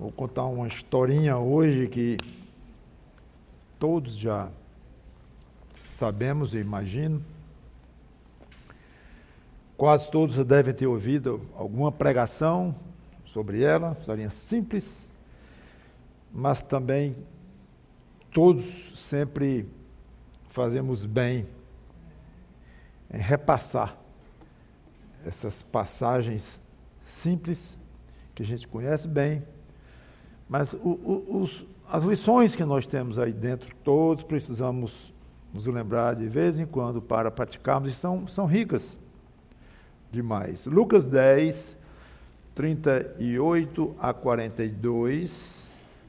Vou contar uma historinha hoje que todos já sabemos, eu imagino. Quase todos já devem ter ouvido alguma pregação sobre ela, historinha simples, mas também todos sempre fazemos bem em repassar essas passagens simples que a gente conhece bem, mas as lições que nós temos aí dentro, todos precisamos nos lembrar de vez em quando para praticarmos, e são ricas demais. Lucas 10, 38 a 42.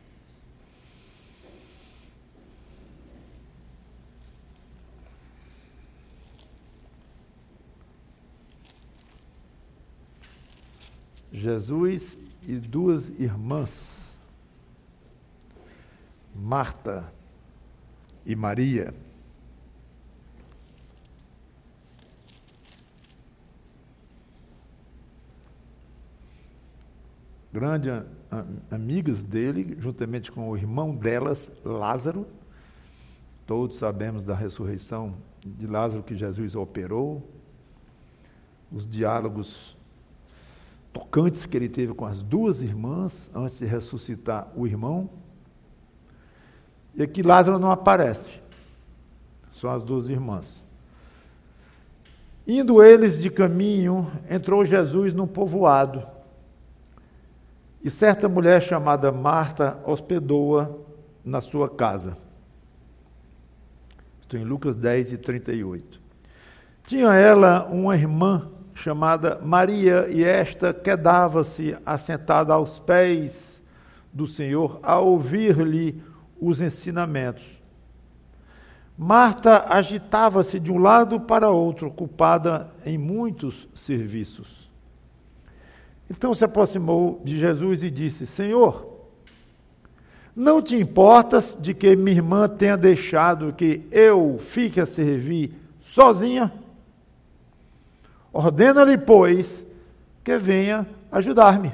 Jesus e duas irmãs, Marta e Maria. Grandes amigas dele, juntamente com o irmão delas, Lázaro. Todos sabemos da ressurreição de Lázaro que Jesus operou, os diálogos tocantes que ele teve com as duas irmãs antes de ressuscitar o irmão. E aqui Lázaro não aparece, são as duas irmãs. Indo eles de caminho, entrou Jesus num povoado, e certa mulher chamada Marta hospedou-a na sua casa. Estou em Lucas 10 e 38. Tinha ela uma irmã chamada Maria, e esta quedava-se assentada aos pés do Senhor a ouvir-lhe os ensinamentos. Marta agitava-se de um lado para outro, ocupada em muitos serviços. Então se aproximou de Jesus e disse: Senhor, não te importas de que minha irmã tenha deixado que eu fique a servir sozinha? Ordena-lhe, pois, que venha ajudar-me.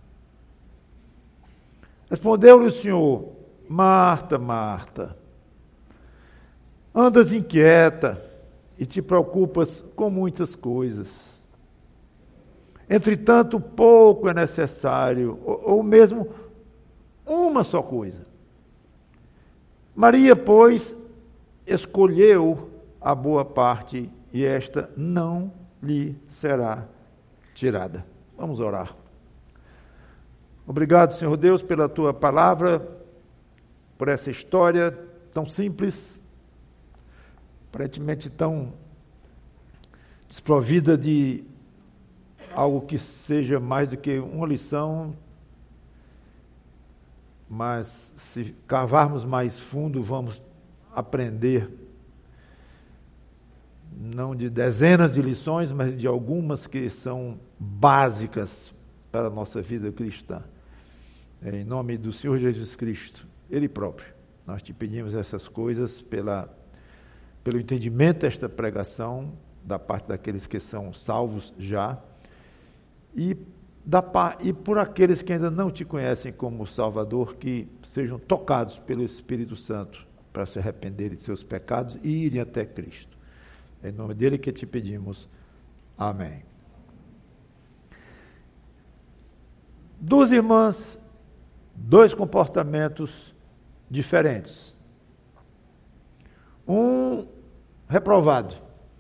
Respondeu-lhe o Senhor: Marta, Marta, andas inquieta e te preocupas com muitas coisas. Entretanto, pouco é necessário, ou mesmo uma só coisa. Maria, pois, escolheu a boa parte, e esta não lhe será tirada. Vamos orar. Obrigado, Senhor Deus, pela tua palavra, por essa história tão simples, aparentemente tão desprovida de algo que seja mais do que uma lição, mas se cavarmos mais fundo, vamos aprender não de dezenas de lições, mas de algumas que são básicas para a nossa vida cristã. Em nome do Senhor Jesus Cristo, Ele próprio, nós te pedimos essas coisas pelo entendimento desta pregação, da parte daqueles que são salvos já, e por aqueles que ainda não te conhecem como Salvador, que sejam tocados pelo Espírito Santo para se arrependerem de seus pecados e irem até Cristo. É em nome dele que te pedimos. Amém. Duas irmãs, dois comportamentos diferentes. Um reprovado,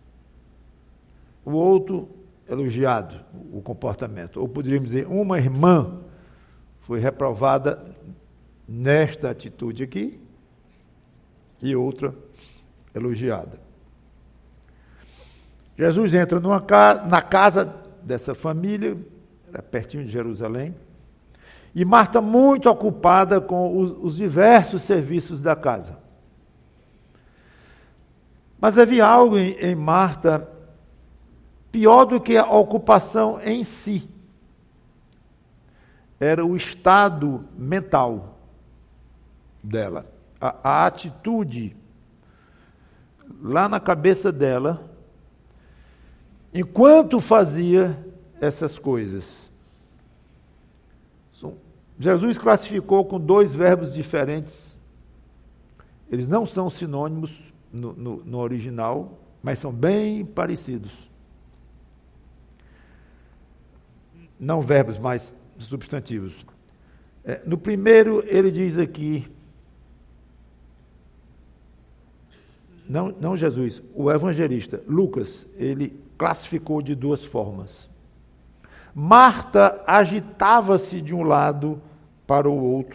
o outro elogiado, o comportamento. Ou poderíamos dizer, uma irmã foi reprovada nesta atitude aqui e outra elogiada. Jesus entra na casa dessa família, era pertinho de Jerusalém, e Marta muito ocupada com os diversos serviços da casa. Mas havia algo em Marta pior do que a ocupação em si. Era o estado mental dela, a atitude lá na cabeça dela, enquanto fazia essas coisas. Jesus classificou com dois verbos diferentes. Eles não são sinônimos no original, mas são bem parecidos. Não verbos, mas substantivos. No primeiro, ele diz aqui, não Jesus, o evangelista, Lucas, ele classificou de duas formas. Marta agitava-se de um lado para o outro,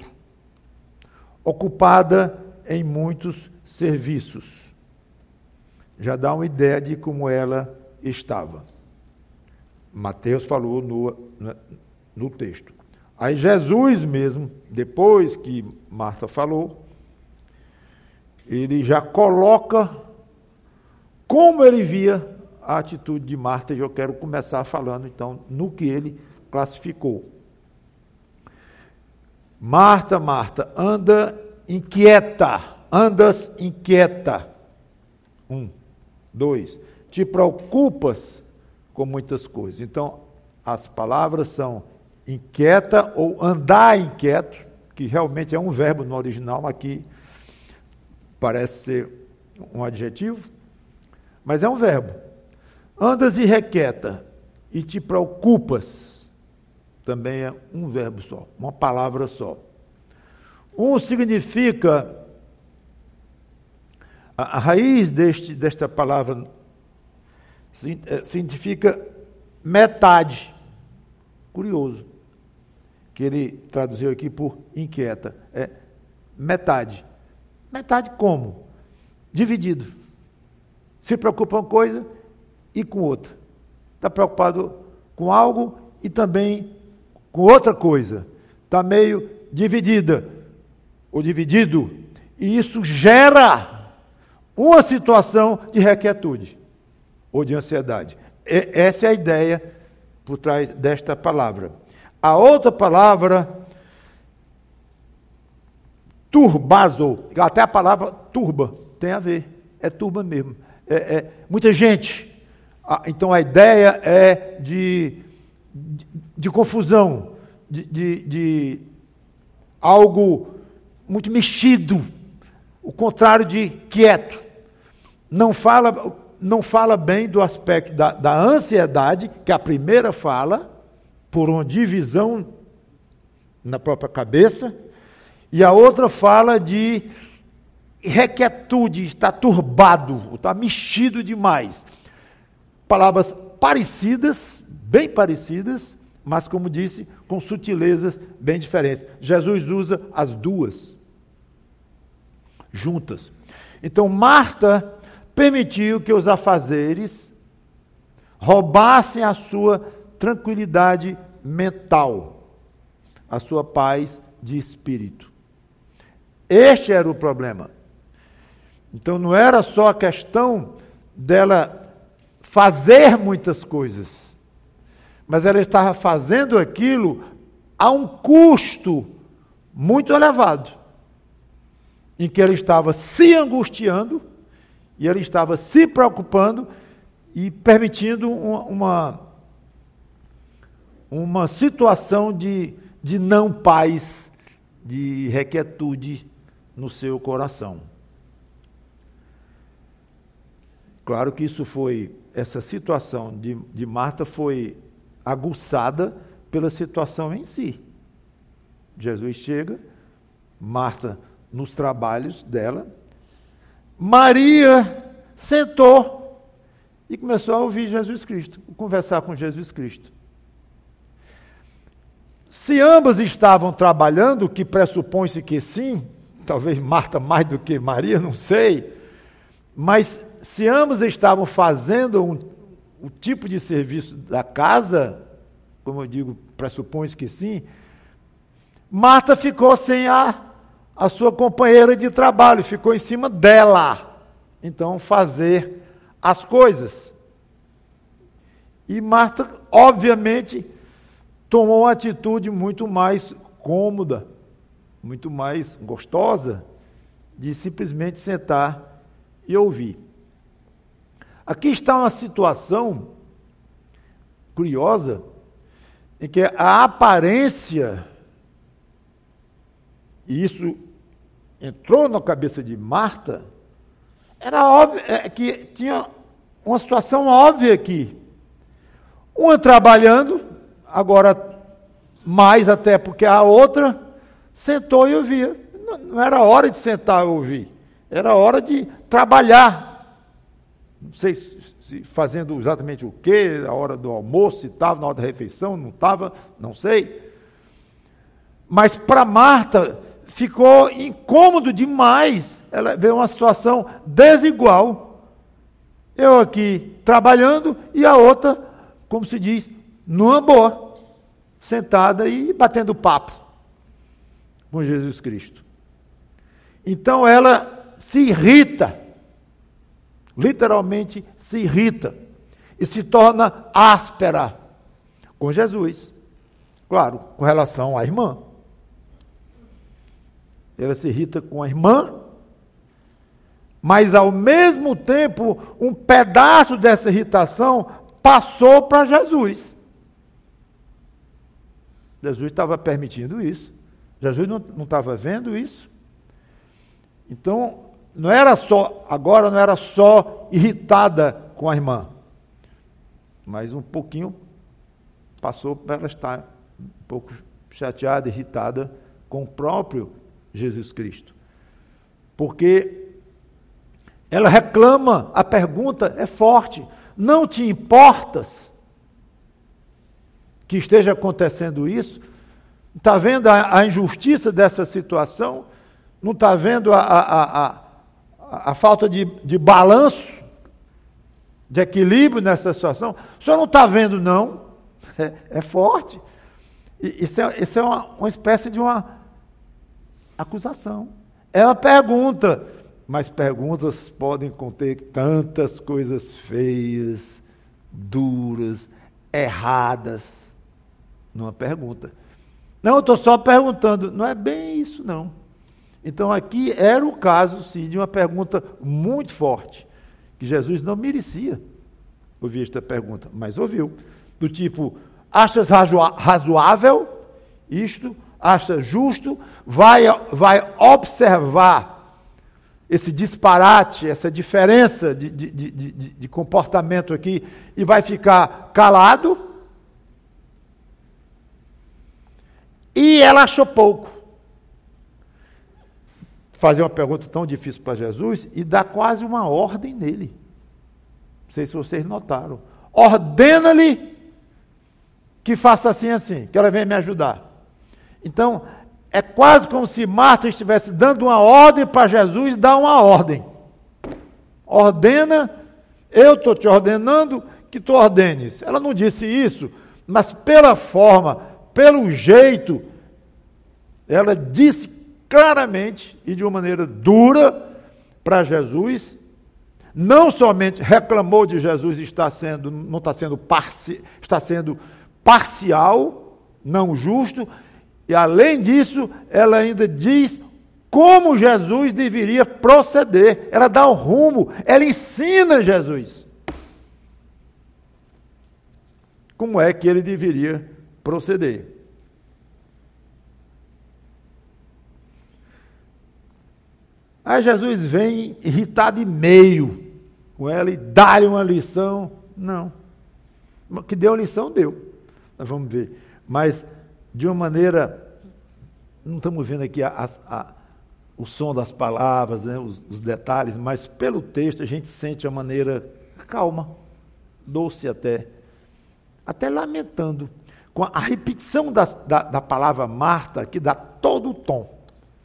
ocupada em muitos serviços. Já dá uma ideia de como ela estava. Mateus falou no texto. Aí Jesus mesmo, depois que Marta falou, ele já coloca como ele via a atitude de Marta, e eu quero começar falando então no que ele classificou. Marta, Marta, andas inquieta. 1, 2, te preocupas com muitas coisas. Então, as palavras são inquieta ou andar inquieto, que realmente é um verbo no original, aqui parece ser um adjetivo, mas é um verbo. Andas irrequieta e te preocupas, também é um verbo só, uma palavra só. Um significa, a raiz desta palavra significa metade. Curioso, que ele traduziu aqui por inquieta. É metade. Metade como? Dividido. Se preocupa com uma coisa e com outra. Está preocupado com algo e também com outra coisa. Está meio dividida ou dividido. E isso gera uma situação de requietude ou de ansiedade. Essa é a ideia por trás desta palavra. A outra palavra, turbazo, até a palavra turba tem a ver, é turba mesmo, muita gente. Então a ideia é de confusão, de algo muito mexido, o contrário de quieto. Não fala bem do aspecto da ansiedade, que a primeira fala, por uma divisão na própria cabeça, e a outra fala de requietude, está turbado, está mexido demais. Palavras parecidas, bem parecidas, mas, como disse, com sutilezas bem diferentes. Jesus usa as duas juntas. Então, Marta permitiu que os afazeres roubassem a sua tranquilidade mental, a sua paz de espírito. Este era o problema. Então não era só a questão dela fazer muitas coisas, mas ela estava fazendo aquilo a um custo muito elevado, em que ela estava se angustiando, e ela estava se preocupando e permitindo uma situação de não paz, de requietude no seu coração. Claro que essa situação de Marta foi aguçada pela situação em si. Jesus chega, Marta nos trabalhos dela, Maria sentou e começou a ouvir Jesus Cristo, conversar com Jesus Cristo. Se ambas estavam trabalhando, que pressupõe-se que sim, talvez Marta mais do que Maria, não sei, mas se ambos estavam fazendo o tipo de serviço da casa, como eu digo, pressupõe-se que sim, Marta ficou sem a sua companheira de trabalho, ficou em cima dela, então fazer as coisas. E Marta, obviamente, tomou uma atitude muito mais cômoda, muito mais gostosa, de simplesmente sentar e ouvir. Aqui está uma situação curiosa, em que a aparência e isso entrou na cabeça de Marta, era óbvio que tinha uma situação óbvia aqui. Uma trabalhando, agora mais até porque a outra sentou e ouvia. Não era hora de sentar e ouvir, era hora de trabalhar. Não sei se fazendo exatamente o quê, a hora do almoço, se estava na hora da refeição, não estava, não sei. Mas para Marta ficou incômodo demais. Ela vê uma situação desigual. Eu aqui trabalhando e a outra, como se diz, numa boa, sentada e batendo papo com Jesus Cristo. Então ela se irrita, literalmente se irrita, e se torna áspera com Jesus. Claro, com relação à irmã. Ela se irrita com a irmã, mas ao mesmo tempo, um pedaço dessa irritação passou para Jesus. Jesus estava permitindo isso. Jesus não estava vendo isso. Então, agora não era só irritada com a irmã, mas um pouquinho passou para ela estar um pouco chateada, irritada com o próprio Jesus Cristo. Porque ela reclama, a pergunta é forte: não te importas que esteja acontecendo isso? Está vendo a injustiça dessa situação? Não está vendo a falta de balanço, de equilíbrio nessa situação? O senhor não está vendo, não? É forte. Isso é uma espécie de uma acusação. É uma pergunta, mas perguntas podem conter tantas coisas feias, duras, erradas, numa pergunta. Não, eu estou só perguntando. Não é bem isso, não. Então aqui era o caso, sim, de uma pergunta muito forte, que Jesus não merecia ouvir esta pergunta, mas ouviu. Do tipo, achas razoável isto? Achas justo? Vai observar esse disparate, essa diferença de comportamento aqui e vai ficar calado? E ela achou pouco fazer uma pergunta tão difícil para Jesus e dá quase uma ordem nele. Não sei se vocês notaram. Ordena-lhe que faça assim, assim, que ela venha me ajudar. Então, é quase como se Marta estivesse dando uma ordem para Jesus dar uma ordem. Ordena, eu estou te ordenando que tu ordenes. Ela não disse isso, mas pela forma, pelo jeito, ela disse claramente e de uma maneira dura para Jesus. Não somente reclamou de Jesus está sendo parcial, não justo, e além disso, ela ainda diz como Jesus deveria proceder. Ela dá um rumo, ela ensina Jesus como é que ele deveria proceder. Aí Jesus vem irritado e meio com ela e dá-lhe uma lição. Não. Que deu a lição, deu. Nós vamos ver. Mas de uma maneira, não estamos vendo aqui o som das palavras, né, os detalhes, mas pelo texto a gente sente a maneira calma, doce até lamentando. Com a repetição da palavra Marta, que dá todo o tom.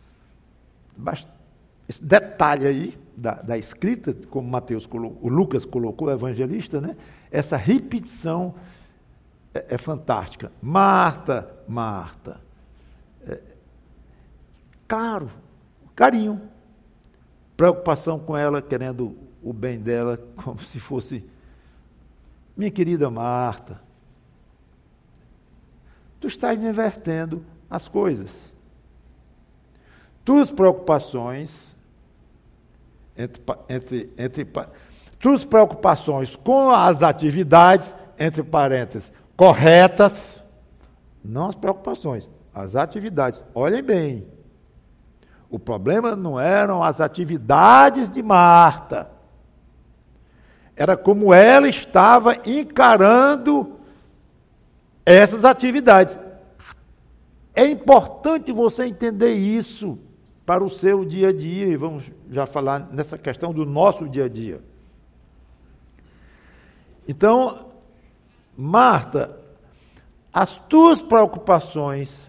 Esse detalhe aí da escrita, como o Lucas colocou, o evangelista, né? Essa repetição é fantástica. Marta, Marta. Claro, carinho, preocupação com ela, querendo o bem dela, como se fosse, minha querida Marta, tu estás invertendo as coisas. Tuas preocupações tuas preocupações com as atividades, entre parênteses, corretas, não as preocupações, as atividades, olhem bem, O problema não eram as atividades de Marta. Era como ela estava encarando essas atividades. É importante você entender isso para o seu dia a dia, e vamos já falar nessa questão do nosso dia a dia. Então, Marta, as tuas preocupações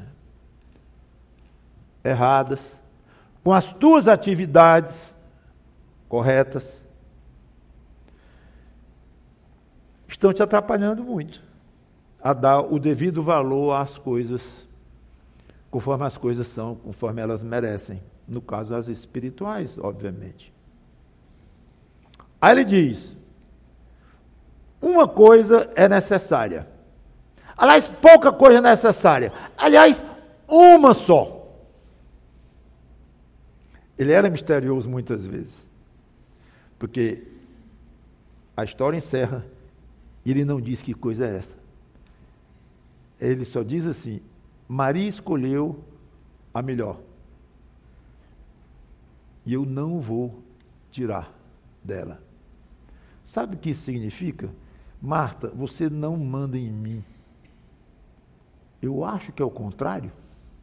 erradas, com as tuas atividades corretas, estão te atrapalhando muito a dar o devido valor às coisas, conforme as coisas são, conforme elas merecem. No caso, as espirituais, obviamente. Aí ele diz, uma coisa é necessária. Aliás, pouca coisa é necessária. Aliás, uma só. Ele era misterioso muitas vezes, porque a história encerra e ele não diz que coisa é essa. Ele só diz assim, Maria escolheu a melhor. E eu não vou tirar dela. Sabe o que isso significa? Marta, você não manda em mim. Eu acho que é o contrário.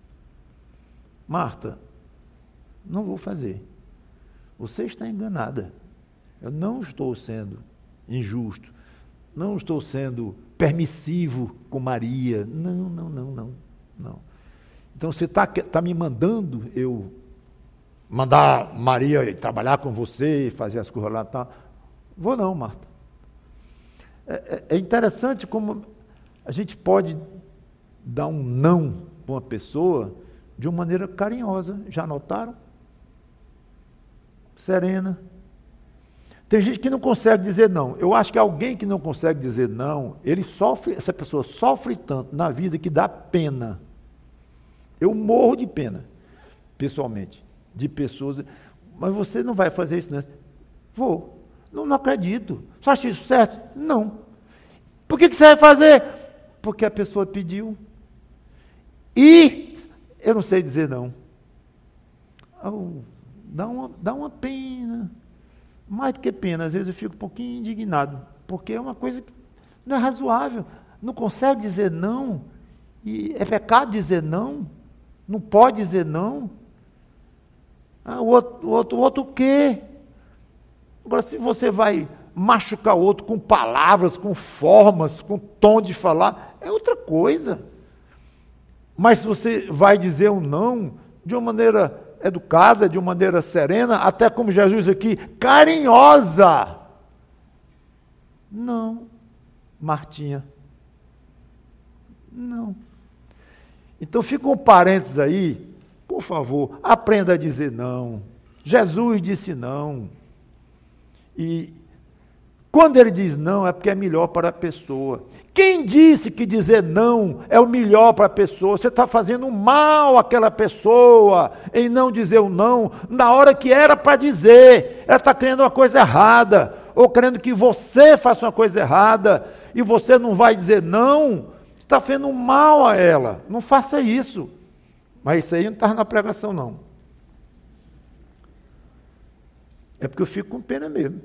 Marta, não vou fazer. Você está enganada. Eu não estou sendo injusto. Não estou sendo permissivo com Maria. Não. Então você está me mandando eu mandar Maria trabalhar com você, fazer as coisas lá e tal. Vou não, Marta. É interessante como a gente pode dar um não para uma pessoa de uma maneira carinhosa. Já notaram? Serena. Tem gente que não consegue dizer não. Eu acho que alguém que não consegue dizer não, ele sofre, essa pessoa sofre tanto na vida que dá pena. Eu morro de pena, pessoalmente, de pessoas. Mas você não vai fazer isso, né? Vou. Não acredito. Você acha isso certo? Não. Por que você vai fazer? Porque a pessoa pediu. E eu não sei dizer não. Dá uma pena. Mais do que pena, às vezes eu fico um pouquinho indignado, porque é uma coisa que não é razoável. Não consegue dizer não. E é pecado dizer não. Não pode dizer não. O outro o quê? Agora, se você vai machucar o outro com palavras, com formas, com tom de falar, é outra coisa. Mas se você vai dizer um não de uma maneira educada, de uma maneira serena, até como Jesus aqui, carinhosa. Não, Martinha. Não. Então fica um parênteses aí, por favor, aprenda a dizer não. Jesus disse não. E quando ele diz não, é porque é melhor para a pessoa. Quem disse que dizer não é o melhor para a pessoa? Você está fazendo mal àquela pessoa em não dizer o não na hora que era para dizer. Ela está querendo uma coisa errada, ou querendo que você faça uma coisa errada, e você não vai dizer não, você está fazendo mal a ela. Não faça isso. Mas isso aí não está na pregação, não. É porque eu fico com pena mesmo.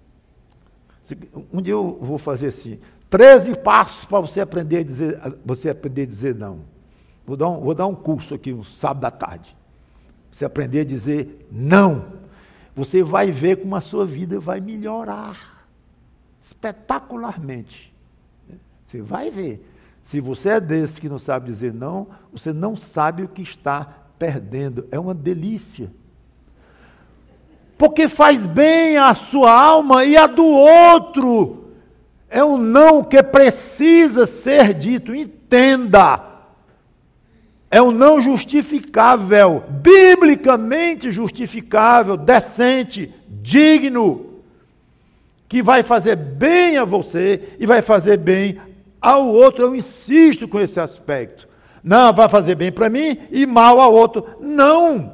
Um dia eu vou fazer assim, 13 passos para você aprender a dizer não. Vou dar um curso aqui, um sábado à tarde. Você aprender a dizer não. Você vai ver como a sua vida vai melhorar espetacularmente. Você vai ver. Se você é desse que não sabe dizer não, você não sabe o que está perdendo. É uma delícia. Porque faz bem à sua alma e à do outro. É um não que precisa ser dito, entenda. É um não justificável, biblicamente justificável, decente, digno, que vai fazer bem a você e vai fazer bem ao outro. Eu insisto com esse aspecto. Não, vai fazer bem para mim e mal ao outro. Não.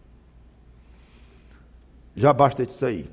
Já basta disso aí.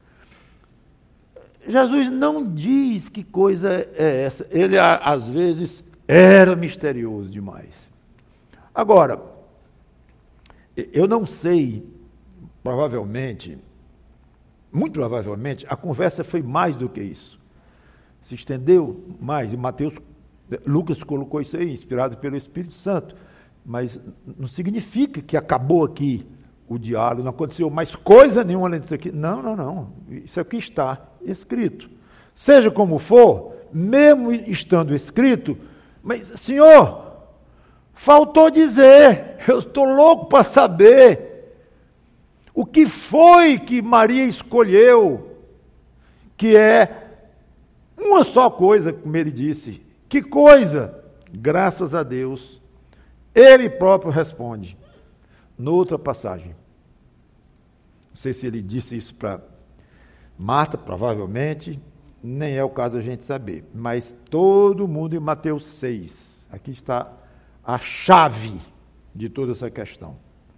Jesus não diz que coisa é essa. Ele, às vezes, era misterioso demais. Agora, Eu não sei, provavelmente, muito provavelmente, a conversa foi mais do que isso. Se estendeu mais, e Lucas colocou isso aí, inspirado pelo Espírito Santo, mas não significa que acabou aqui o diálogo, não aconteceu mais coisa nenhuma além disso aqui. Não. Isso aqui está escrito. Seja como for, mesmo estando escrito, mas, Senhor, faltou dizer, eu estou louco para saber o que foi que Maria escolheu, que é uma só coisa, como ele disse. Que coisa? Graças a Deus, ele próprio responde. Noutra passagem. Não sei se ele disse isso para Marta, provavelmente, nem é o caso a gente saber. Mas todo mundo em Mateus 6. Aqui está a chave de toda essa questão.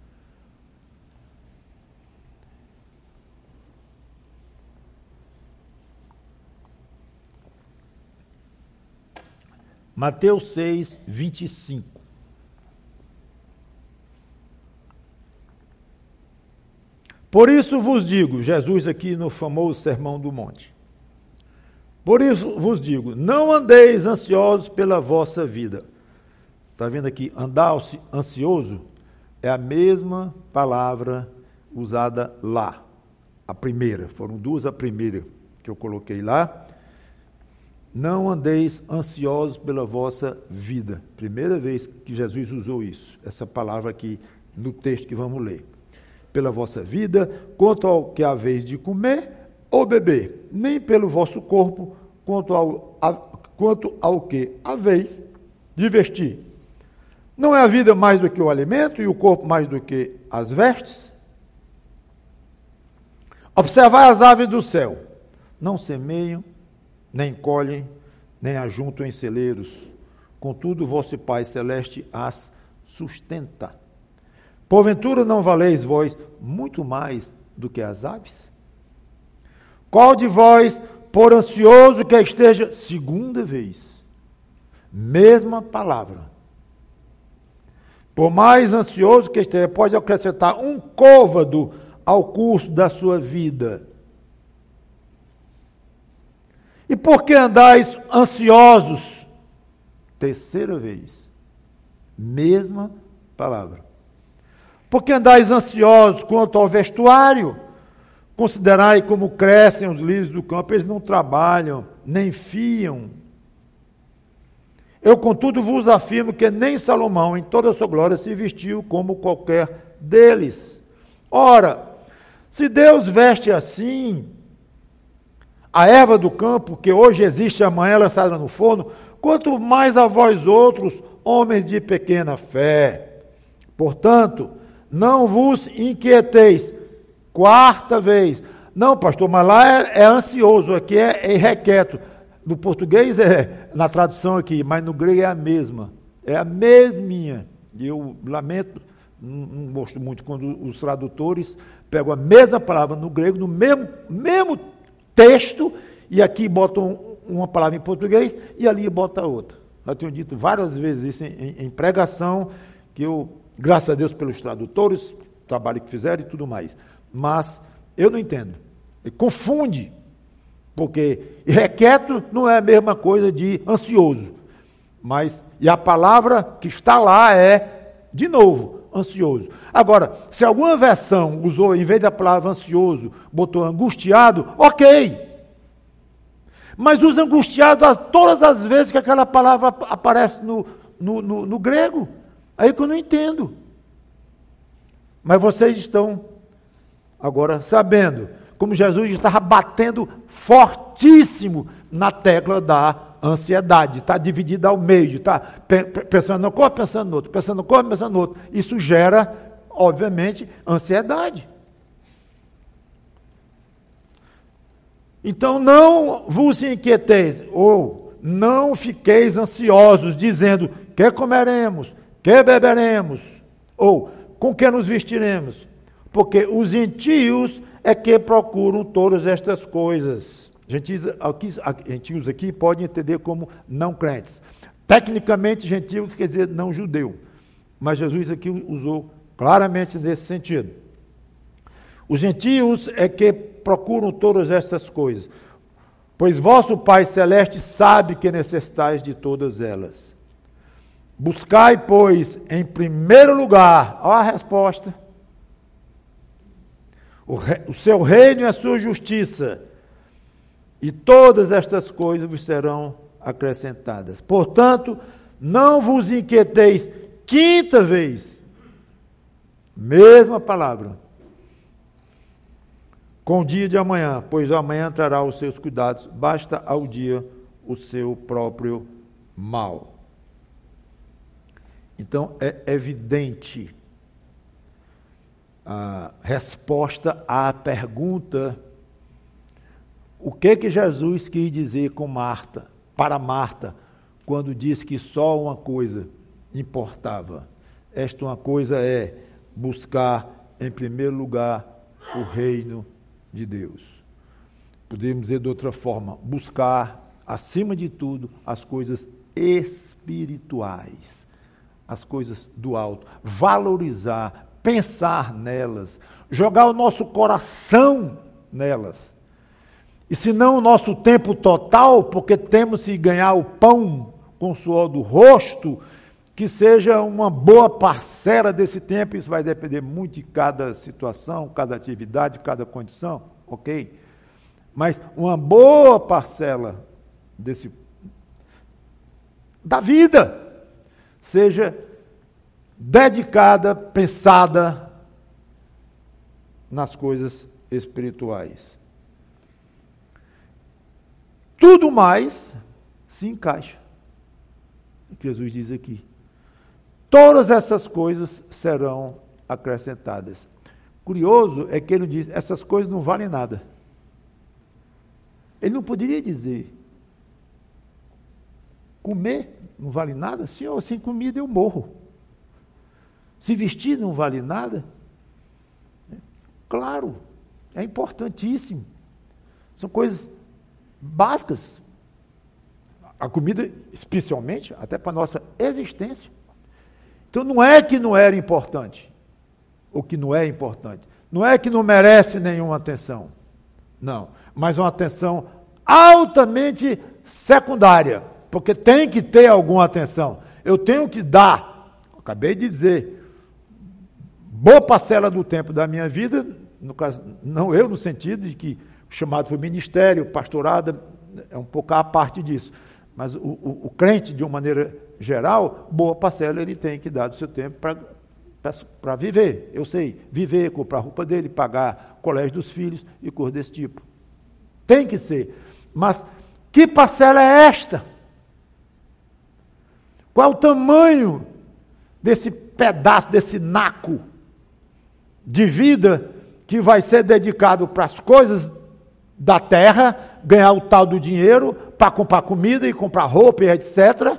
Mateus 6, 25. Por isso vos digo, Jesus aqui no famoso Sermão do Monte, por isso vos digo, não andeis ansiosos pela vossa vida. Está vendo aqui, andar ansioso é a mesma palavra usada lá, a primeira, foram duas a primeira que eu coloquei lá. Não andeis ansiosos pela vossa vida. Primeira vez que Jesus usou isso, essa palavra aqui no texto que vamos ler. Pela vossa vida, quanto ao que haveis de comer ou beber, nem pelo vosso corpo, quanto ao que haveis de vestir. Não é a vida mais do que o alimento e o corpo mais do que as vestes? Observai as aves do céu, não semeiam, nem colhem, nem ajuntam em celeiros, contudo vosso Pai Celeste as sustenta. Porventura não valeis vós muito mais do que as aves? Qual de vós, por ansioso que esteja, segunda vez, mesma palavra, por mais ansioso que esteja, pode acrescentar um côvado ao curso da sua vida? E por que andais ansiosos? Terceira vez, mesma palavra. Por que andais ansiosos quanto ao vestuário? Considerai como crescem os lírios do campo, eles não trabalham, nem fiam. Eu, contudo, vos afirmo que nem Salomão, em toda a sua glória, se vestiu como qualquer deles. Ora, se Deus veste assim a erva do campo, que hoje existe, amanhã lançada no forno, quanto mais a vós outros, homens de pequena fé. Portanto, não vos inquieteis. Quarta vez. Não, pastor, mas lá é ansioso, aqui é irrequieto. No português na tradução aqui, mas no grego é a mesma. É a mesminha. E eu lamento, não gosto muito quando os tradutores pegam a mesma palavra no grego, no mesmo texto, e aqui botam uma palavra em português e ali bota outra. Eu tenho dito várias vezes isso em pregação, que eu, graças a Deus pelos tradutores, trabalho que fizeram e tudo mais. Mas eu não entendo. Ele confunde, porque irrequieto não é a mesma coisa de ansioso. E a palavra que está lá é, de novo, ansioso. Agora, se alguma versão usou, em vez da palavra ansioso, botou angustiado, ok. Mas usa angustiado todas as vezes que aquela palavra aparece no grego. Aí que eu não entendo. Mas vocês estão agora sabendo como Jesus estava batendo fortíssimo na tecla da ansiedade, está dividida ao meio, está pensando no corpo, pensando no outro, pensando no corpo, pensando no outro. Isso gera, obviamente, ansiedade. Então, não vos inquieteis, ou não fiqueis ansiosos, dizendo, que comeremos, que beberemos, ou com que nos vestiremos? Porque os gentios é que procuram todas estas coisas. Gentios aqui podem entender como não crentes. Tecnicamente, gentio quer dizer não judeu. Mas Jesus aqui usou claramente nesse sentido. Os gentios é que procuram todas essas coisas, pois vosso Pai Celeste sabe que necessitais de todas elas. Buscai, pois, em primeiro lugar, olha a resposta, o seu reino e a sua justiça, e todas estas coisas vos serão acrescentadas. Portanto, não vos inquieteis, quinta vez, mesma palavra, com o dia de amanhã, pois o amanhã trará os seus cuidados, basta ao dia o seu próprio mal. Então, é evidente a resposta à pergunta: o que Jesus quis dizer com Marta, para Marta, quando disse que só uma coisa importava? Esta uma coisa é buscar, em primeiro lugar, o reino de Deus. Podemos dizer de outra forma, buscar, acima de tudo, as coisas espirituais, as coisas do alto, valorizar, pensar nelas, jogar o nosso coração nelas. E se não o nosso tempo total, porque temos que ganhar o pão com o suor do rosto, que seja uma boa parcela desse tempo. Isso vai depender muito de cada situação, cada atividade, cada condição, ok? Mas uma boa parcela da vida seja dedicada, pensada nas coisas espirituais. Tudo mais se encaixa. O que Jesus diz aqui. Todas essas coisas serão acrescentadas. Curioso é que ele diz, essas coisas não valem nada. Ele não poderia dizer, comer não vale nada? Senhor, sem comida eu morro. Se vestir não vale nada? Claro, é importantíssimo. São coisas básicas. A comida, especialmente, até para a nossa existência. Então, não é que não era importante, ou que não é importante. Não é que não merece nenhuma atenção. Não, mas uma atenção altamente secundária, porque tem que ter alguma atenção. Eu tenho que dar, acabei de dizer, boa parcela do tempo da minha vida, no caso, não eu no sentido de que o chamado foi ministério, pastorado, é um pouco a parte disso, mas o crente, de uma maneira geral, boa parcela ele tem que dar do seu tempo para viver. Eu sei, viver, comprar a roupa dele, pagar o colégio dos filhos e coisas desse tipo. Tem que ser. Mas que parcela é esta? Qual é o tamanho desse pedaço, desse naco de vida que vai ser dedicado para as coisas da terra, ganhar o tal do dinheiro, para comprar comida e comprar roupa e etc.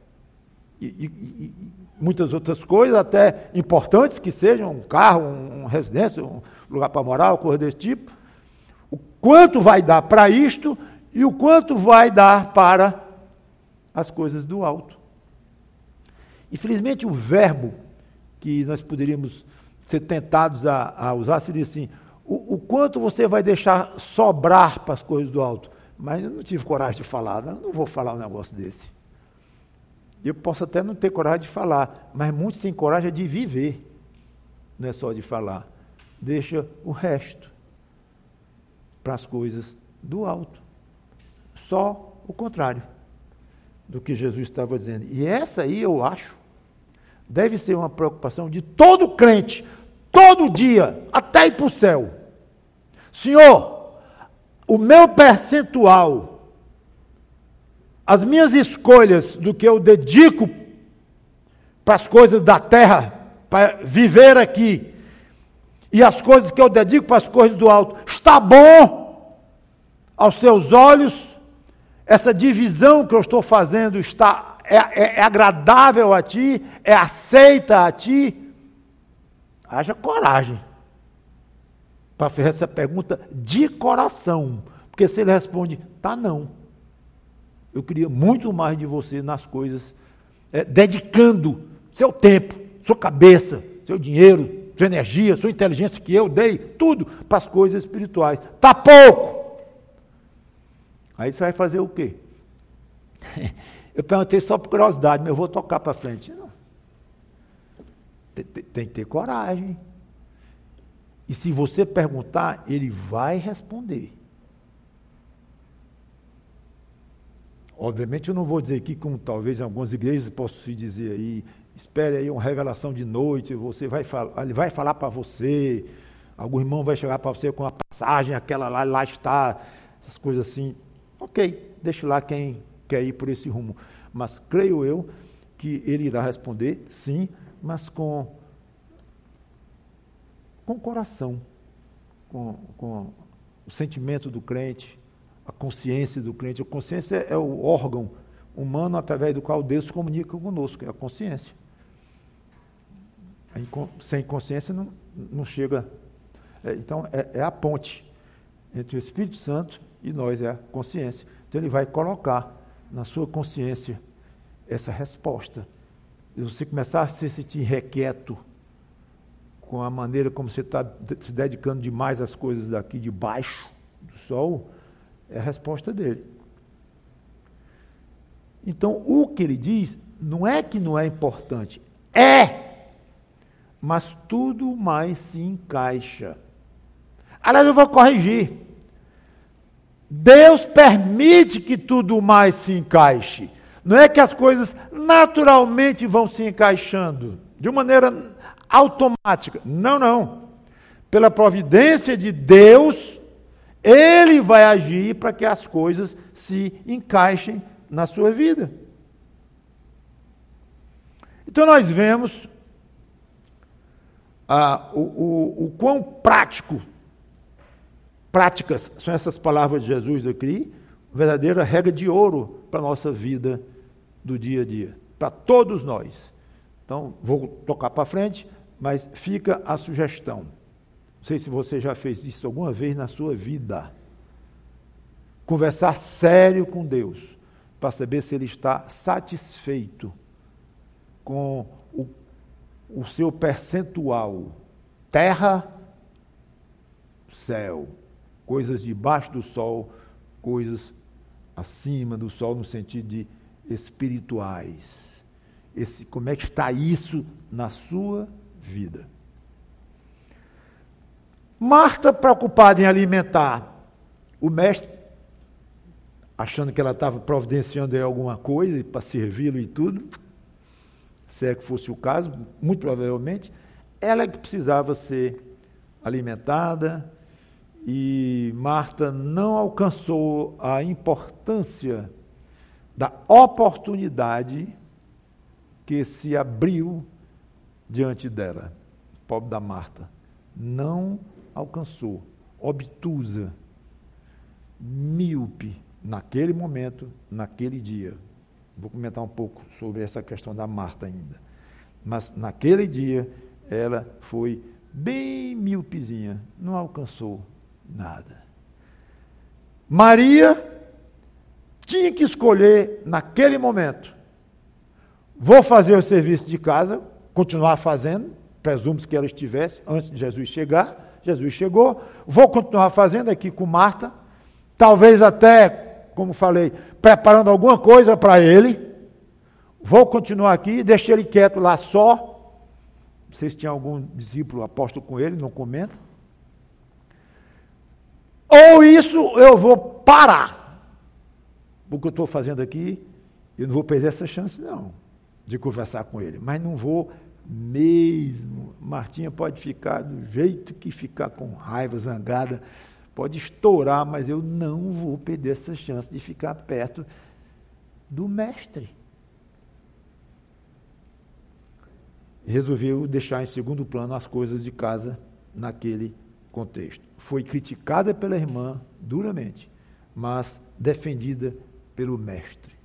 E muitas outras coisas, até importantes que sejam, um carro, uma residência, um lugar para morar, coisa desse tipo. O quanto vai dar para isto e o quanto vai dar para as coisas do alto. Infelizmente, o verbo que nós poderíamos ser tentados a usar seria assim, o quanto você vai deixar sobrar para as coisas do alto. Mas eu não tive coragem de falar, não vou falar um negócio desse. Eu posso até não ter coragem de falar, mas muitos têm coragem de viver, não é só de falar. Deixa o resto para as coisas do alto. Só o contrário do que Jesus estava dizendo. E essa aí, eu acho, deve ser uma preocupação de todo crente, todo dia, até ir para o céu. Senhor, o meu percentual, as minhas escolhas do que eu dedico para as coisas da terra, para viver aqui, e as coisas que eu dedico para as coisas do alto, está bom aos teus olhos? Essa divisão que eu estou fazendo é agradável a ti? É aceita a ti? Haja coragem para fazer essa pergunta de coração, porque se ele responde, tá não. Eu queria muito mais de você nas coisas, dedicando seu tempo, sua cabeça, seu dinheiro, sua energia, sua inteligência que eu dei, tudo para as coisas espirituais. Está pouco. Aí você vai fazer o quê? Eu perguntei só por curiosidade, mas eu vou tocar para frente. Não. Tem que ter coragem. E se você perguntar, ele vai responder. Obviamente eu não vou dizer aqui, como talvez em algumas igrejas posso se dizer aí, espere aí uma revelação de noite, você vai falar, ele vai falar para você, algum irmão vai chegar para você com a passagem, aquela lá está, essas coisas assim. Ok, deixe lá quem quer ir por esse rumo. Mas creio eu que ele irá responder sim, mas com coração, com o sentimento do crente, a consciência do crente. A consciência é o órgão humano através do qual Deus se comunica conosco, é a consciência. Sem consciência não chega. Então, é a ponte entre o Espírito Santo e nós, é a consciência. Então, ele vai colocar na sua consciência essa resposta. E você começar a se sentir requieto com a maneira como você está se dedicando demais às coisas daqui de baixo do sol, é a resposta dele. Então, o que ele diz não é que não é importante, mas tudo mais se encaixa. Aliás, eu vou corrigir. Deus permite que tudo mais se encaixe. Não é que as coisas naturalmente vão se encaixando, de maneira automática. Não. Pela providência de Deus, Ele vai agir para que as coisas se encaixem na sua vida. Então nós vemos o quão práticas são essas palavras de Jesus aqui, verdadeira regra de ouro para a nossa vida do dia a dia, para todos nós. Então, vou tocar para frente, mas fica a sugestão. Não sei se você já fez isso alguma vez na sua vida. Conversar sério com Deus, para saber se Ele está satisfeito com o seu percentual. Terra, céu. Coisas debaixo do sol, coisas acima do sol, no sentido de espirituais. Como é que está isso na sua vida? Marta, preocupada em alimentar o mestre, achando que ela estava providenciando alguma coisa para servi-lo e tudo, se é que fosse o caso, muito provavelmente, ela é que precisava ser alimentada, e Marta não alcançou a importância da oportunidade que se abriu diante dela. Pobre da Marta. Não alcançou. Obtusa. Míope. Naquele momento, naquele dia. Vou comentar um pouco sobre essa questão da Marta ainda. Mas naquele dia, ela foi bem míopezinha. Não alcançou nada. Maria tinha que escolher naquele momento. Vou fazer o serviço de casa, continuar fazendo, presumo que ela estivesse antes de Jesus chegar. Jesus chegou, vou continuar fazendo aqui com Marta, talvez até, como falei, preparando alguma coisa para ele. Vou continuar aqui, deixei ele quieto lá só. Não sei se tinha algum discípulo apóstolo com ele, não comenta. Ou isso eu vou parar. O que eu estou fazendo aqui, eu não vou perder essa chance, não, de conversar com ele. Mas não vou mesmo. Martinha pode ficar do jeito que ficar, com raiva, zangada, pode estourar, mas eu não vou perder essa chance de ficar perto do mestre. Resolveu deixar em segundo plano as coisas de casa naquele contexto. Foi criticada pela irmã duramente, mas defendida pelo mestre.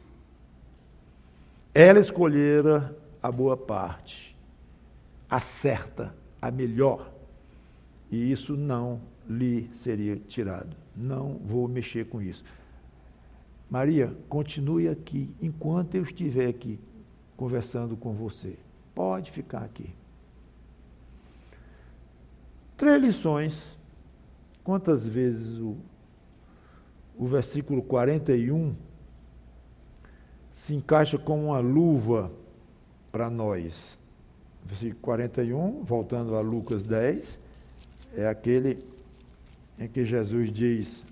Ela escolhera a boa parte, a certa, a melhor, e isso não lhe seria tirado. Não vou mexer com isso. Maria, continue aqui enquanto eu estiver aqui conversando com você. Pode ficar aqui. 3 lições. Quantas vezes o versículo 41 se encaixa como uma luva para nós. Versículo 41, voltando a Lucas 10, é aquele em que Jesus diz: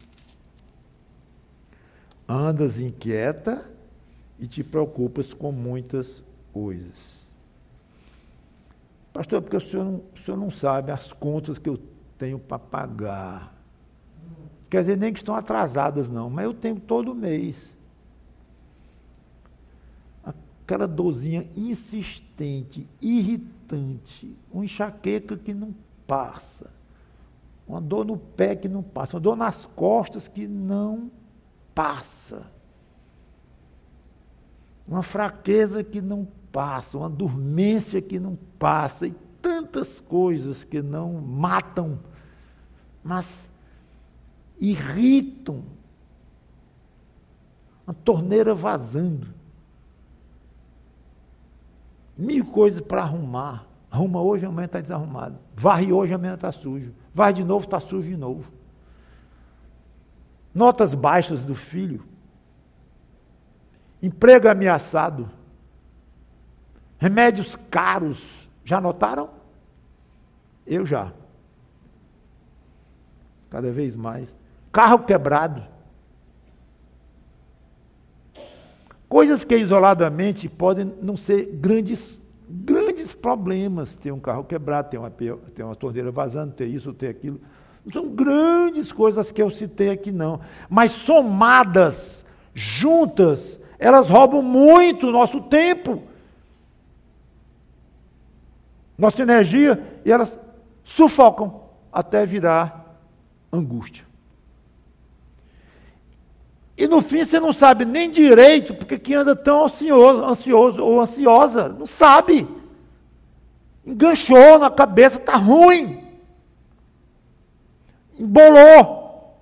andas inquieta e te preocupas com muitas coisas. Pastor, porque o senhor não sabe as contas que eu tenho para pagar. Quer dizer, nem que estão atrasadas não, mas eu tenho todo mês. Aquela dorzinha insistente, irritante, uma enxaqueca que não passa, uma dor no pé que não passa, uma dor nas costas que não passa, uma fraqueza que não passa, uma dormência que não passa, e tantas coisas que não matam, mas irritam, uma torneira vazando, 1000 coisas para arrumar. Arruma hoje, amanhã está desarrumado. Varre hoje, amanhã está sujo. Varre de novo, está sujo de novo. Notas baixas do filho. Emprego ameaçado. Remédios caros. Já notaram? Eu já. Cada vez mais. Carro quebrado. Coisas que isoladamente podem não ser grandes problemas. Ter um carro quebrado, ter uma torneira vazando, ter isso, ter aquilo. Não são grandes coisas que eu citei aqui, não. Mas somadas, juntas, elas roubam muito nosso tempo, nossa energia, e elas sufocam até virar angústia. E no fim você não sabe nem direito porque que anda tão ansioso ou ansiosa. Não sabe. Enganchou na cabeça, está ruim. Embolou.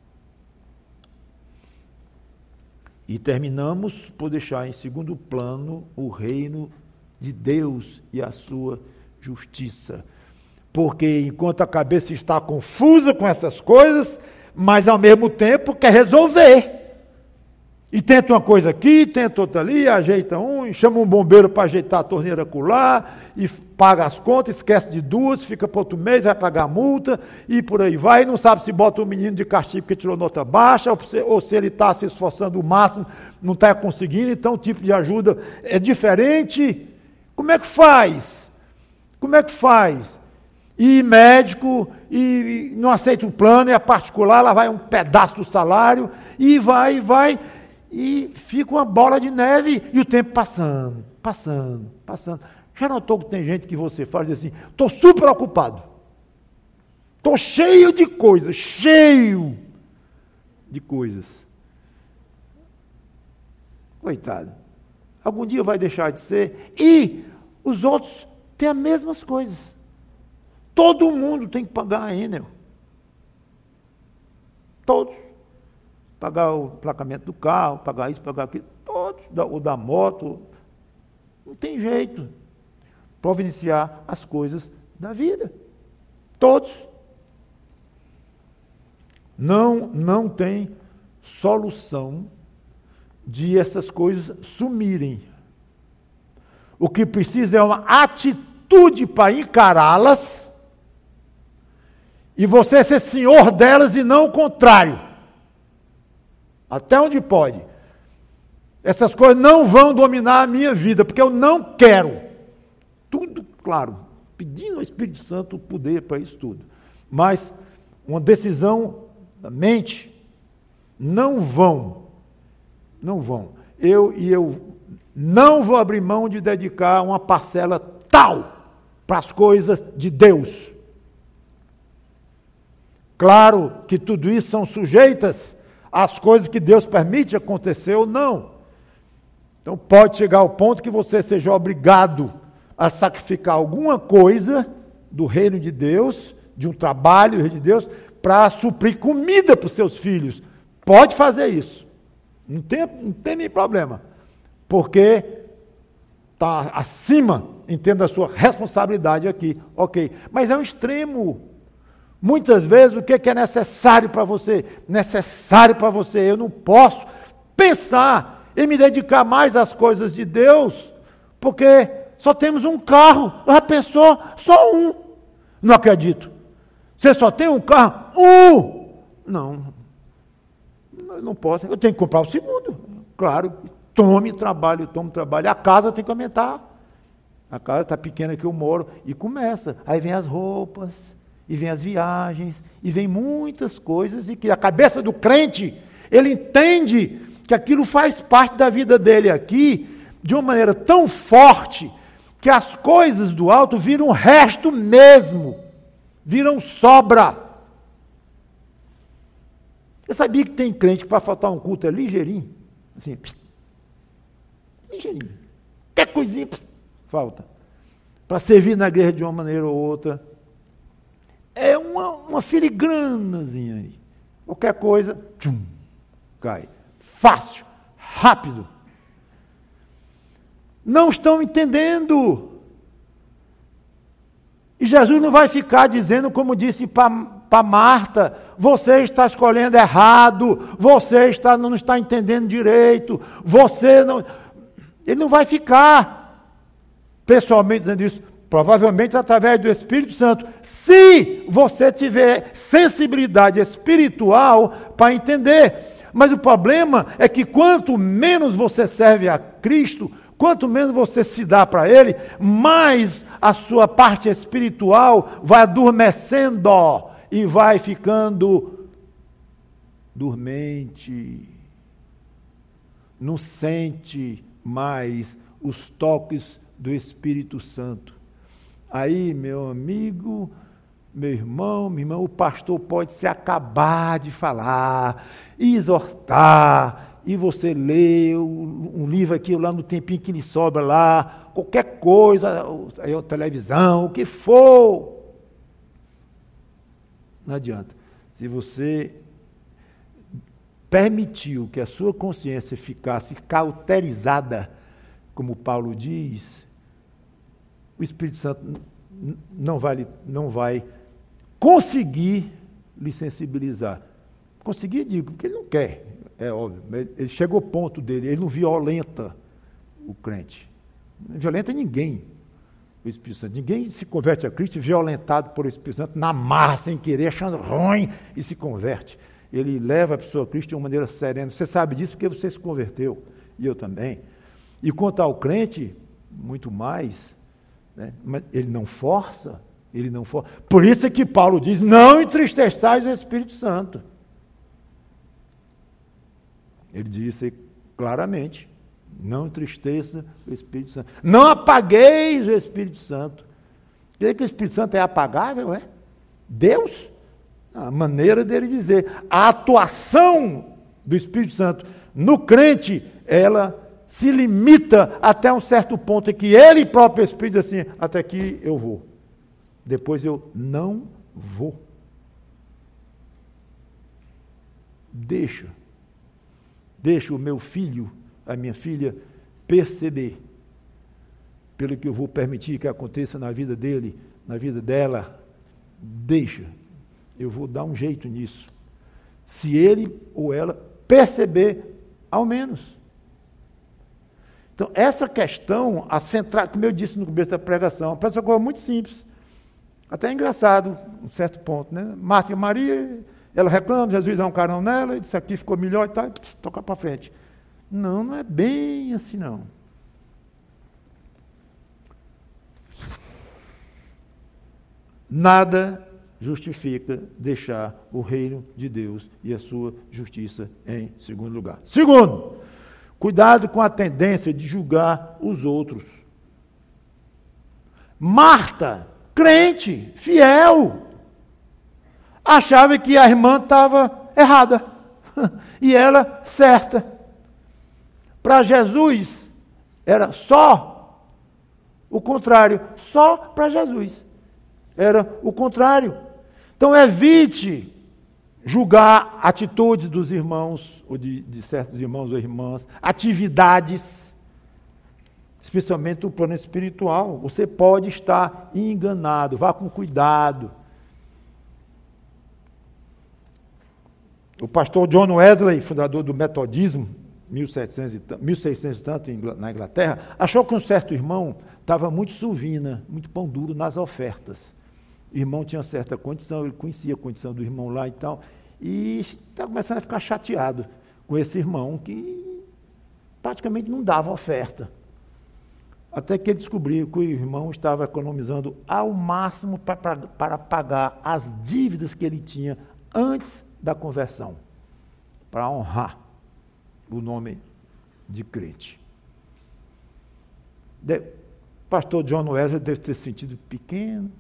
E terminamos por deixar em segundo plano o reino de Deus e a sua justiça. Porque enquanto a cabeça está confusa com essas coisas, mas ao mesmo tempo quer resolver. E tenta uma coisa aqui, tenta outra ali, ajeita chama um bombeiro para ajeitar a torneira acolá, e paga as contas, esquece de 2, fica para outro mês, vai pagar a multa, e por aí vai, e não sabe se bota o menino de castigo porque tirou nota baixa, ou se ele está se esforçando o máximo, não está conseguindo, então o tipo de ajuda é diferente. Como é que faz? Como é que faz? E médico, e não aceita o plano, é particular, lá vai um pedaço do salário, e vai, e fica uma bola de neve, e o tempo passando. Já notou que tem gente que você faz assim, estou super ocupado, estou cheio de coisas, Coitado, algum dia vai deixar de ser, e os outros têm as mesmas coisas. Todo mundo tem que pagar a Enel. Todos. Pagar o emplacamento do carro, pagar isso, pagar aquilo. Todos. O da moto. Não tem jeito. Providenciar as coisas da vida. Todos. Não tem solução de essas coisas sumirem. O que precisa é uma atitude para encará-las e você ser senhor delas e não o contrário. Até onde pode. Essas coisas não vão dominar a minha vida, porque eu não quero. Tudo, claro, pedindo ao Espírito Santo o poder para isso tudo. Mas uma decisão da mente, não vão. Eu não vou abrir mão de dedicar uma parcela tal para as coisas de Deus. Claro que tudo isso são sujeitas às coisas que Deus permite acontecer ou não. Então pode chegar ao ponto que você seja obrigado a sacrificar alguma coisa do reino de Deus, de um trabalho do reino de Deus, para suprir comida para os seus filhos. Pode fazer isso. Não tem nem problema. Porque está acima, entenda a sua responsabilidade aqui. Ok. Mas é um extremo. Muitas vezes, o que é necessário para você? Necessário para você. Eu não posso pensar em me dedicar mais às coisas de Deus, porque só temos um carro. Já pensou? Só um. Não acredito. Você só tem um carro? Um! Não. Eu não posso. Eu tenho que comprar o segundo. Claro. Tome trabalho. A casa tem que aumentar. A casa está pequena que eu moro. E começa. Aí vem as roupas, e vem as viagens, e vem muitas coisas, e que a cabeça do crente, ele entende que aquilo faz parte da vida dele aqui, de uma maneira tão forte, que as coisas do alto viram o resto mesmo, viram sobra. Eu sabia que tem crente que para faltar um culto é ligeirinho, assim, ligeirinho, qualquer coisinha, falta, para servir na igreja de uma maneira ou outra. É uma filigranazinha aí. Qualquer coisa, tchum, cai. Fácil, rápido. Não estão entendendo. E Jesus não vai ficar dizendo, como disse para Marta, você está escolhendo errado, você não está entendendo direito, você não... Ele não vai ficar pessoalmente dizendo isso. Provavelmente através do Espírito Santo, se você tiver sensibilidade espiritual para entender. Mas o problema é que quanto menos você serve a Cristo, quanto menos você se dá para Ele, mais a sua parte espiritual vai adormecendo e vai ficando dormente. Não sente mais os toques do Espírito Santo. Aí, meu amigo, meu irmão, minha irmã, o pastor pode se acabar de falar, exortar, e você lê um livro aqui, lá no tempinho que lhe sobra lá, qualquer coisa, aí a televisão, o que for. Não adianta. Se você permitiu que a sua consciência ficasse cauterizada, como Paulo diz, o Espírito Santo não vai conseguir lhe sensibilizar. Conseguir, digo, porque ele não quer, é óbvio. Ele chegou ao ponto dele, ele não violenta o crente. Não violenta ninguém, o Espírito Santo. Ninguém se converte a Cristo violentado por o Espírito Santo, na marra, sem querer, achando ruim, e se converte. Ele leva a pessoa a Cristo de uma maneira serena. Você sabe disso porque você se converteu, e eu também. E quanto ao crente, muito mais... Mas ele não força, Por isso é que Paulo diz, não entristeçais o Espírito Santo. Ele disse claramente, não entristeça o Espírito Santo. Não apagueis o Espírito Santo. Quer dizer que o Espírito Santo é apagável, é? Deus? A maneira dele dizer. A atuação do Espírito Santo no crente, ela se limita até um certo ponto em que ele próprio Espírito diz assim, até aqui eu vou. Depois eu não vou. Deixa o meu filho, a minha filha, perceber, pelo que eu vou permitir que aconteça na vida dele, na vida dela, deixa. Eu vou dar um jeito nisso. Se ele ou ela perceber, ao menos. Então, essa questão, a central, como eu disse no começo da pregação, parece uma coisa muito simples. Até é engraçado, um certo ponto, né? Marta e Maria, ela reclama, Jesus dá um carão nela, e disse aqui ficou melhor e tal, toca para frente. Não é bem assim, não. Nada justifica deixar o reino de Deus e a sua justiça em segundo lugar. Segundo, cuidado com a tendência de julgar os outros. Marta, crente, fiel, achava que a irmã estava errada e ela certa. Para Jesus, era só o contrário, só para Jesus. Era o contrário. Então evite julgar atitudes dos irmãos, ou de certos irmãos ou irmãs, atividades, especialmente o plano espiritual. Você pode estar enganado, vá com cuidado. O pastor John Wesley, fundador do metodismo, 1600 e tanto, na Inglaterra, achou que um certo irmão estava muito suvina, muito pão duro nas ofertas. O irmão tinha certa condição, ele conhecia a condição do irmão lá e tal, e está começando a ficar chateado com esse irmão que praticamente não dava oferta. Até que ele descobriu que o irmão estava economizando ao máximo para pagar as dívidas que ele tinha antes da conversão, para honrar o nome de crente. Pastor John Wesley deve ter se sentido pequeno.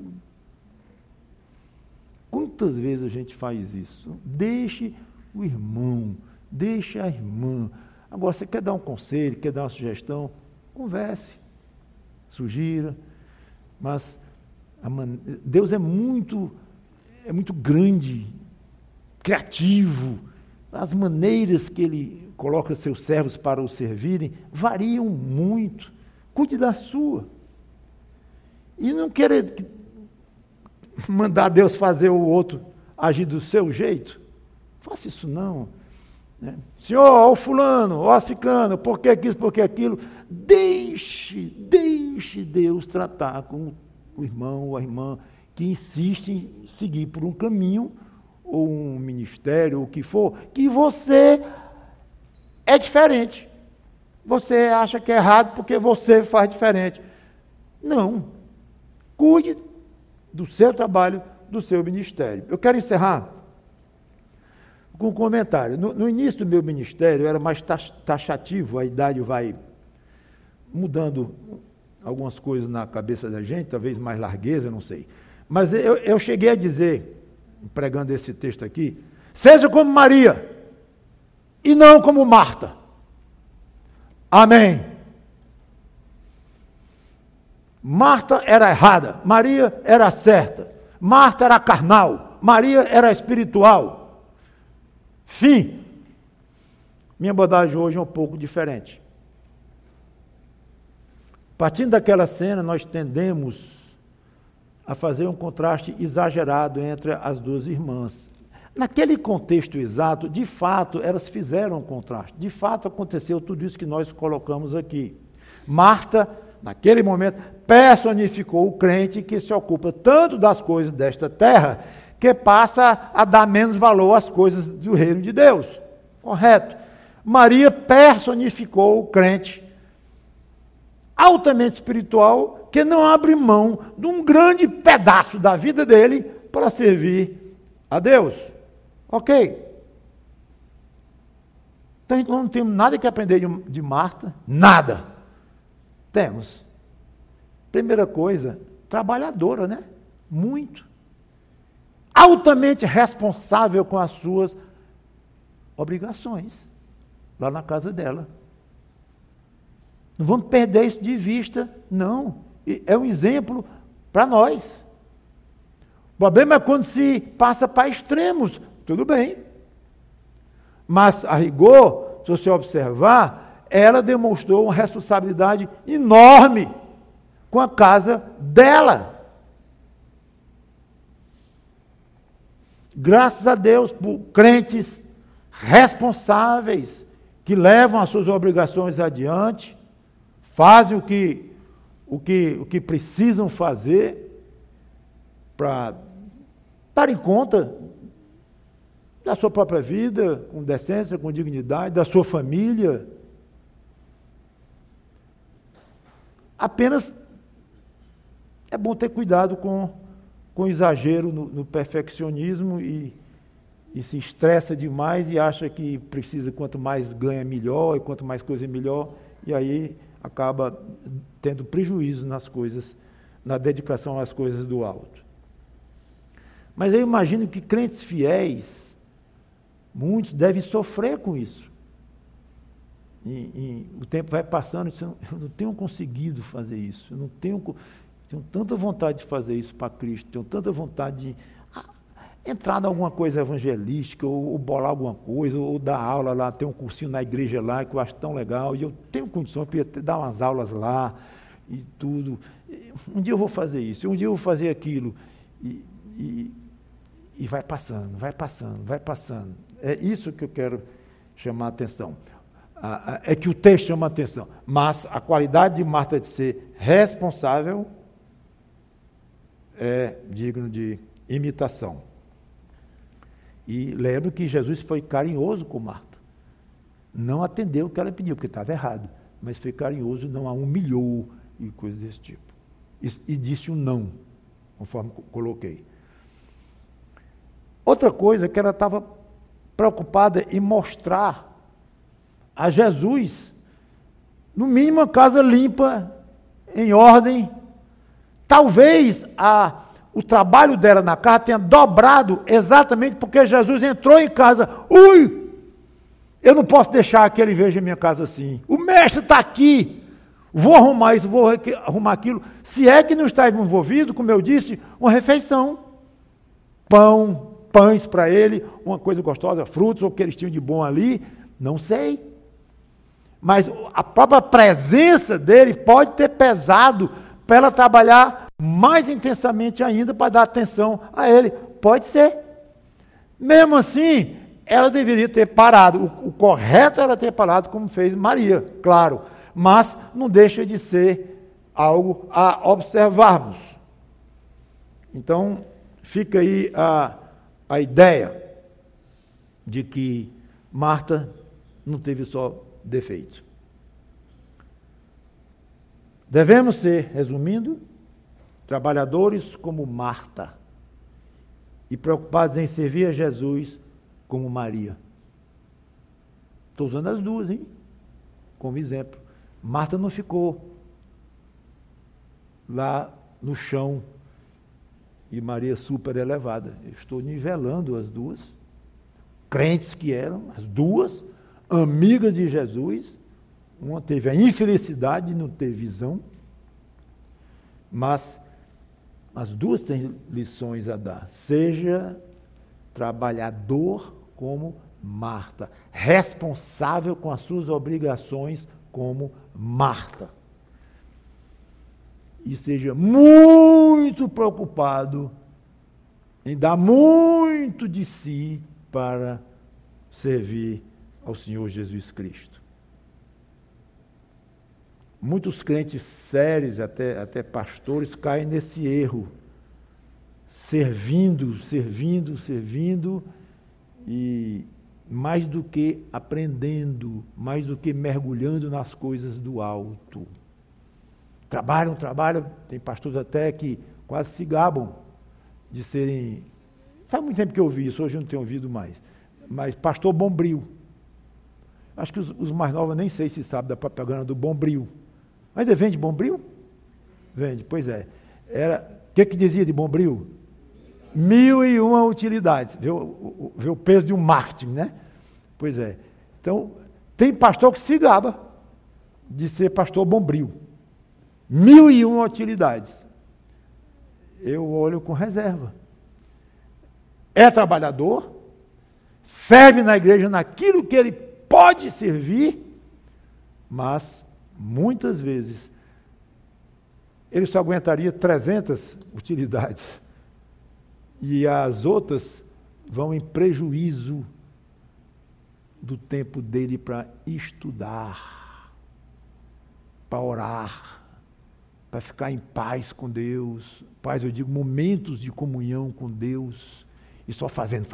Quantas vezes a gente faz isso? Deixe o irmão, deixe a irmã. Agora, você quer dar um conselho, quer dar uma sugestão, converse, sugira, mas Deus é muito grande, criativo. As maneiras que Ele coloca seus servos para o servirem variam muito. Cuide da sua. E não querer mandar Deus fazer o outro agir do seu jeito. Faça isso não. Né? Senhor, ó o fulano, ó a ciclano, por que isso, por que aquilo? Deixe Deus tratar com o irmão ou a irmã que insiste em seguir por um caminho ou um ministério, ou o que for, que você é diferente. Você acha que é errado porque você faz diferente. Não. Cuide do seu trabalho, do seu ministério. Eu quero encerrar com um comentário. No início do meu ministério, era mais taxativo, a idade vai mudando algumas coisas na cabeça da gente, talvez mais largueza, não sei. Mas eu cheguei a dizer, pregando esse texto aqui, seja como Maria e não como Marta. Amém. Marta era errada, Maria era certa. Marta era carnal, Maria era espiritual. Fim. Minha abordagem hoje é um pouco diferente. Partindo daquela cena, nós tendemos a fazer um contraste exagerado entre as duas irmãs. Naquele contexto exato, de fato, elas fizeram um contraste. De fato, aconteceu tudo isso que nós colocamos aqui. Marta, naquele momento, personificou o crente que se ocupa tanto das coisas desta terra, que passa a dar menos valor às coisas do reino de Deus. Correto? Maria personificou o crente altamente espiritual, que não abre mão de um grande pedaço da vida dele para servir a Deus. Ok? Então, nós não temos nada que aprender de Marta, nada. Temos. Primeira coisa, trabalhadora, né? Muito. Altamente responsável com as suas obrigações, lá na casa dela. Não vamos perder isso de vista, não. É um exemplo para nós. O problema é quando se passa para extremos, tudo bem. Mas, a rigor, se você observar, ela demonstrou uma responsabilidade enorme com a casa dela. Graças a Deus por crentes responsáveis que levam as suas obrigações adiante, fazem o que precisam fazer para darem conta da sua própria vida, com decência, com dignidade, da sua família. Apenas é bom ter cuidado com exagero no perfeccionismo e se estressa demais e acha que precisa, quanto mais ganha, melhor, e quanto mais coisa melhor, e aí acaba tendo prejuízo nas coisas, na dedicação às coisas do alto. Mas eu imagino que crentes fiéis, muitos devem sofrer com isso. E o tempo vai passando, eu não tenho conseguido fazer isso, eu não tenho tanta vontade de fazer isso para Cristo, tenho tanta vontade de entrar em alguma coisa evangelística, ou bolar alguma coisa, ou dar aula lá, ter um cursinho na igreja lá, que eu acho tão legal, e eu tenho condições para dar umas aulas lá, e tudo. Um dia eu vou fazer isso, um dia eu vou fazer aquilo. E E vai passando, vai passando, vai passando. É isso que eu quero chamar a atenção. É que o texto chama a atenção. Mas a qualidade de Marta de ser responsável é digno de imitação. E lembro que Jesus foi carinhoso com Marta. Não atendeu o que ela pediu, porque estava errado. Mas foi carinhoso, não a humilhou e coisas desse tipo. E disse um não, conforme coloquei. Outra coisa é que ela estava preocupada em mostrar a Jesus, no mínimo, uma casa limpa, em ordem. Talvez o trabalho dela na casa tenha dobrado exatamente porque Jesus entrou em casa. Ui! Eu não posso deixar que ele veja minha casa assim. O mestre está aqui. Vou arrumar isso, vou arrumar aquilo. Se é que não está envolvido, como eu disse, uma refeição. Pães para ele, uma coisa gostosa, frutos, ou o que eles tinham de bom ali, não sei. Mas a própria presença dele pode ter pesado para ela trabalhar mais intensamente ainda para dar atenção a ele. Pode ser. Mesmo assim, ela deveria ter parado. O correto era ter parado como fez Maria, claro. Mas não deixa de ser algo a observarmos. Então, fica aí a ideia de que Marta não teve só defeito. Devemos ser, resumindo, trabalhadores como Marta e preocupados em servir a Jesus como Maria. Estou usando as duas, hein? Como exemplo. Marta não ficou lá no chão e Maria super elevada. Eu estou nivelando as duas, crentes que eram, as duas, amigas de Jesus. Uma teve a infelicidade de não ter visão, mas as duas têm lições a dar. Seja trabalhador como Marta, responsável com as suas obrigações como Marta. E seja muito preocupado em dar muito de si para servir ao Senhor Jesus Cristo. Muitos crentes sérios, até pastores, caem nesse erro, servindo, e mais do que aprendendo, mais do que mergulhando nas coisas do alto. Trabalham, tem pastores até que quase se gabam de serem... Faz muito tempo que eu ouvi isso, hoje eu não tenho ouvido mais. Mas pastor Bombril. Acho que os mais novos nem sei se sabem da propaganda do Bombril. Ainda vende Bombril? Vende, pois é. O que dizia de Bombril? 1001 utilidades. Vê o peso de um marketing, né? Pois é. Então, tem pastor que se gaba de ser pastor Bombril. 1001 utilidades. Eu olho com reserva. É trabalhador, serve na igreja naquilo que ele pode servir, mas muitas vezes ele só aguentaria 300 utilidades e as outras vão em prejuízo do tempo dele para estudar, para orar, para ficar em paz com Deus. Paz, eu digo, momentos de comunhão com Deus, e só fazendo.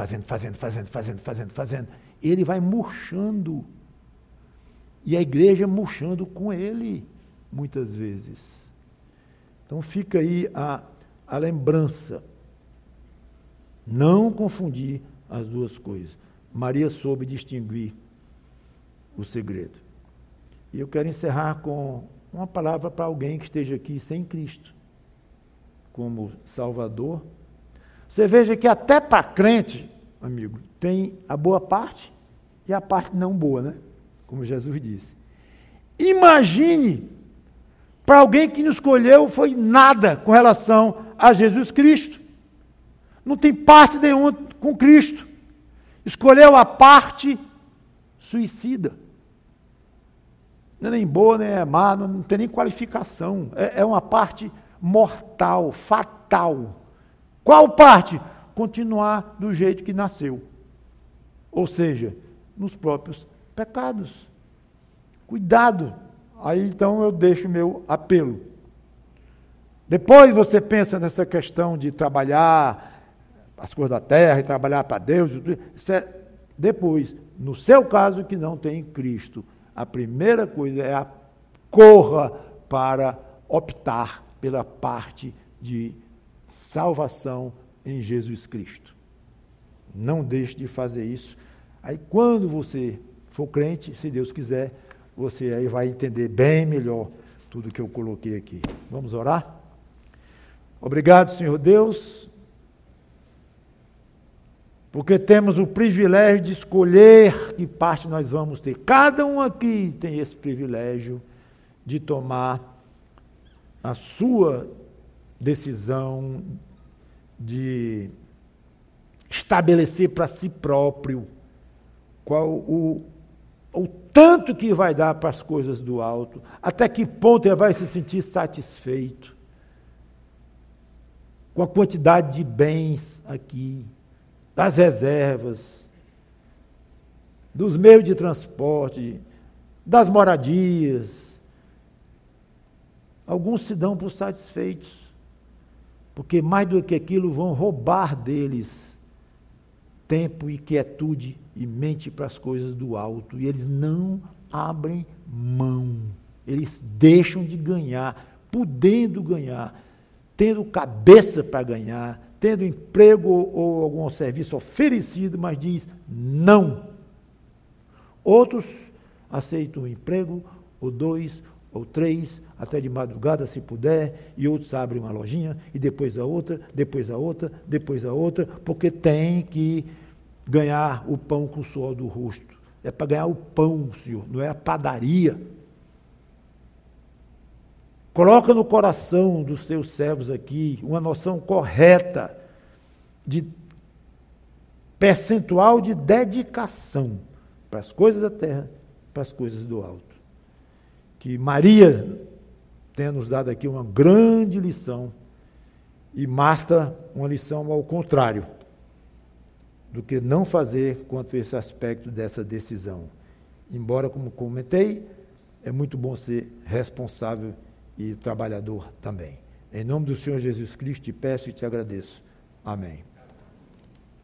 Ele vai murchando. E a igreja murchando com ele, muitas vezes. Então fica aí a lembrança. Não confundir as duas coisas. Maria soube distinguir o segredo. E eu quero encerrar com uma palavra para alguém que esteja aqui sem Cristo como Salvador. Você veja que até para crente, amigo, tem a boa parte e a parte não boa, né? Como Jesus disse. Imagine para alguém que não escolheu foi nada com relação a Jesus Cristo. Não tem parte nenhuma com Cristo. Escolheu a parte suicida. Não é nem boa, nem é má, não tem nem qualificação. É uma parte mortal, fatal. Qual parte? continuar do jeito que nasceu. Ou seja, nos próprios pecados. Cuidado. Aí então eu deixo o meu apelo. Depois você pensa nessa questão de trabalhar as coisas da terra e trabalhar para Deus. Isso é depois. No seu caso que não tem Cristo, a primeira coisa é corra para optar pela parte de salvação em Jesus Cristo. Não deixe de fazer isso. Aí quando você for crente, se Deus quiser, você aí vai entender bem melhor tudo que eu coloquei aqui. Vamos orar? Obrigado, Senhor Deus, porque temos o privilégio de escolher que parte nós vamos ter. Cada um aqui tem esse privilégio de tomar a sua decisão, de estabelecer para si próprio qual o tanto que vai dar para as coisas do alto, até que ponto ele vai se sentir satisfeito com a quantidade de bens aqui, das reservas, dos meios de transporte, das moradias. Alguns se dão por satisfeitos, porque mais do que aquilo vão roubar deles tempo e quietude e mente para as coisas do alto, e eles não abrem mão, eles deixam de ganhar, podendo ganhar, tendo cabeça para ganhar, tendo emprego ou algum serviço oferecido, mas diz não. Outros aceitam um emprego, ou 2, ou 3, até de madrugada se puder, e outros abrem uma lojinha, e depois a outra, depois a outra, depois a outra, porque tem que ganhar o pão com o suor do rosto. É para ganhar o pão, Senhor, não é a padaria. Coloca no coração dos teus servos aqui uma noção correta de percentual de dedicação para as coisas da terra, para as coisas do alto. Que Maria tenha nos dado aqui uma grande lição e Marta uma lição ao contrário do que não fazer quanto a esse aspecto dessa decisão. Embora, como comentei, é muito bom ser responsável e trabalhador também. Em nome do Senhor Jesus Cristo, te peço e te agradeço. Amém.